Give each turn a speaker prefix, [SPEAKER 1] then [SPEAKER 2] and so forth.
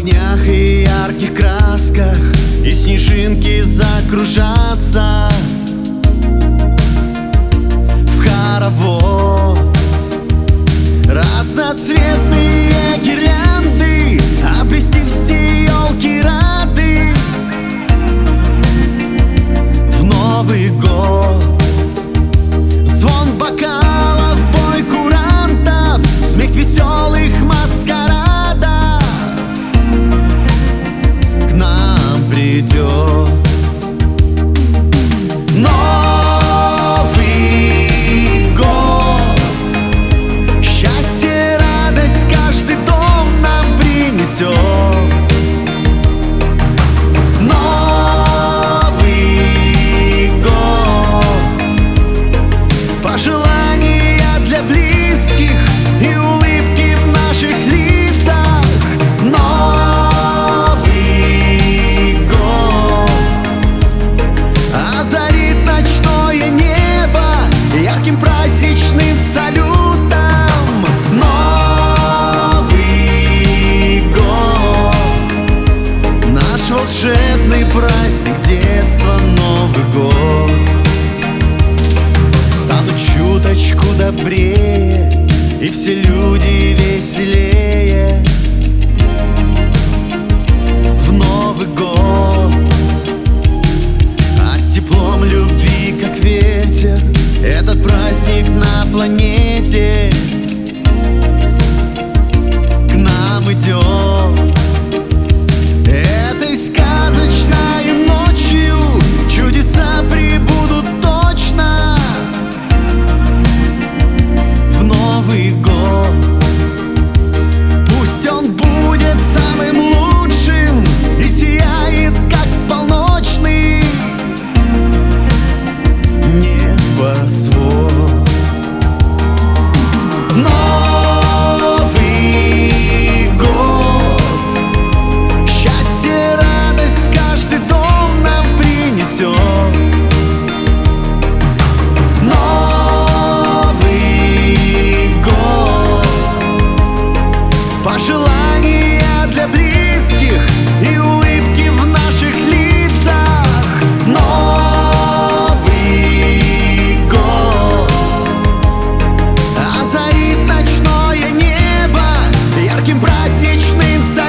[SPEAKER 1] огнях и ярких красках, и снежинки закружатся в хоровод. Разноцветные гирлянды обрести все елки рады в Новый год. Звон бокалов, бой курантов, смех веселых маскарадов к нам придет. Новый год, счастье, радость каждый дом нам принесет. Новый год, пожелания для близких и улыбки в наших лицах. Новый год озарит ночное небо ярким праздничным салютом. Новый год, наш волшебный праздник детства. Новый год станут чуточку добрее, и все люди веселее в Новый год. А с теплом любви, как ветер, этот праздник на планете к нам идет. Этой сказочной ночью чудеса прибудут точно в Новый год. Пусть он будет самым лучшим и сияет, как полночный небосвод. Новый год, счастье, радость каждый дом нам принесет. Новый год, пожелания для близких и улыбки в наших лицах. Новый год озарит ночное небо ярким праздничным салютом.